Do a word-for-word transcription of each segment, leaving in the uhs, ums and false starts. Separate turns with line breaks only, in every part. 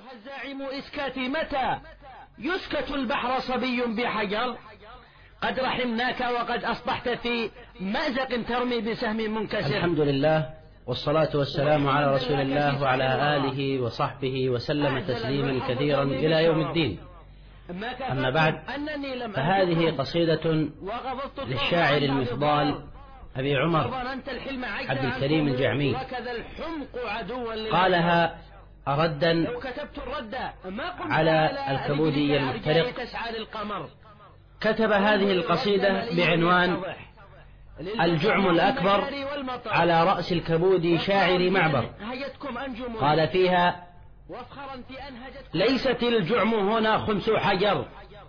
أيها الزاعم اسكت متى يسكت البحر صبي بحجر قد رحمناك وقد أصبحت في مأزق ترمي بسهم منكسر.
الحمد لله والصلاة والسلام على رسول الله وعلى آله وصحبه وسلم تسليما كثيرا إلى يوم الدين. أما بعد، فهذه قصيدة للشاعر المفضال أبي عمر عبد الكريم الجعمي، قالها ردا على الكبودي المفترق. كتب هذه القصيدة بعنوان الجعم الأكبر على رأس الكبودي شاعر معبر. قال فيها: ليست الجعم هنا خمس حجر،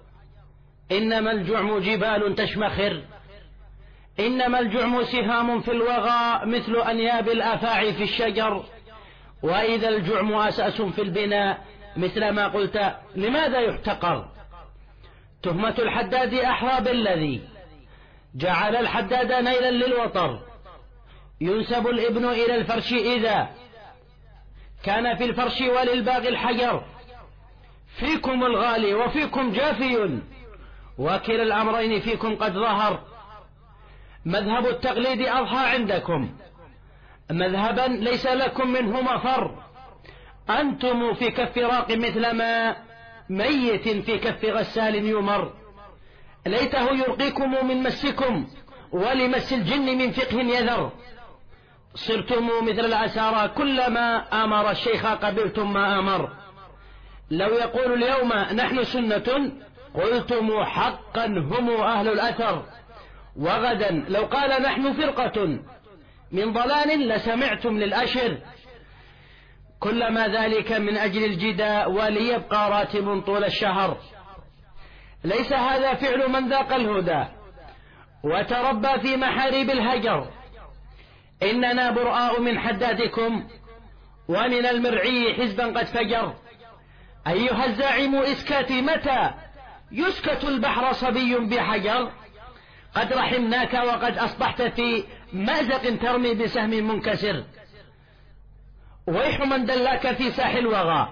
إنما الجعم جبال تشمخر، إنما الجعم سهام في الوغى مثل أنياب الأفاعي في الشجر، وإذا الجعم أساس في البناء مثل ما قلت لماذا يحتقر. تهمة الحداد أحرى بالذي جعل الحداد نيلا للوطر، ينسب الابن إلى الفرش إذا كان في الفرش وللباغي الحجر، فيكم الغالي وفيكم جافي وكلا الأمرين فيكم قد ظهر، مذهب التقليد أضحى عندكم مذهبا ليس لكم منه مفر، أنتم في كف راق مثل ما ميت في كف غسال يمر، ليته يرقيكم من مسكم ولمس الجن من فقه يذر، صرتم مثل العسارى كلما آمر الشيخ قبلتم ما آمر، لو يقول اليوم نحن سنة قلتم حقا هم أهل الأثر، وغدا لو قال نحن فرقة من ضلال لسمعتم للأشر، كلما ذلك من أجل الجداء وليبقى راتب طول الشهر، ليس هذا فعل من ذاق الهدى وتربى في محاريب الهجر، إننا براء من حدادكم ومن المرعي حزبا قد فجر. أيها الزاعم اسكت متى يسكت البحر صبي بحجر، قد رحمناك وقد أصبحت في مأزق ترمي بسهم منكسر، ويح من دلاك في ساحل الوغى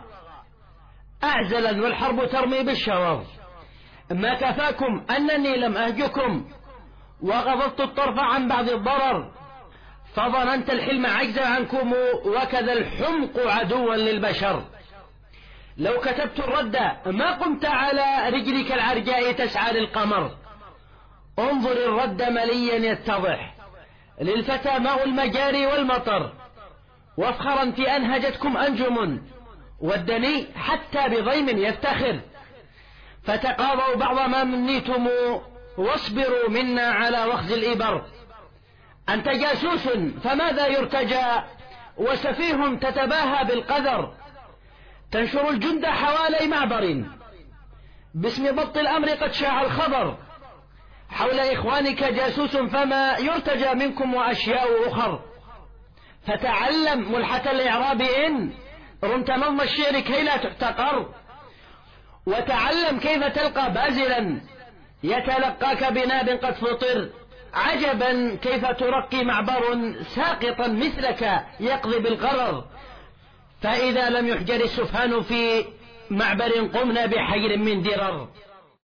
أعزلا والحرب ترمي بالشرر، ما كفاكم أنني لم أهجكم وغضضت الطرف عن بعض الضرر، فظننت الحلم عجز عنكم وكذا الحمق عدوا للبشر، لو كتبت الرد ما قمت على رجلك العرجاء تسعى للقمر، انظر الرد مليا يتضح للفتى ماء المجاري والمطر، وافخرا في أن هجتكم أنجم والدني حتى بضيم يفتخر، فتقاضوا بعض ما منيتم واصبروا منا على وخز الإبر، أنت جاسوس فماذا يرتجى وسفيه تتباهى بالقدر، تنشر الجند حوالي معبر باسم ضبط الأمر قد شاع الخبر، حول إخوانك جاسوس فما يرتجى منكم وأشياء أخر، فتعلم ملحة الإعراب إن رمت نظم الشعر كي لا تحتقر، وتعلم كيف تلقى بازلا يتلقاك بناب قد فطر، عجبا كيف ترقي معبر ساقطا مثلك يقضي بالقرر، فإذا لم يحجر السفهان في معبر قمنا بحجر من درر.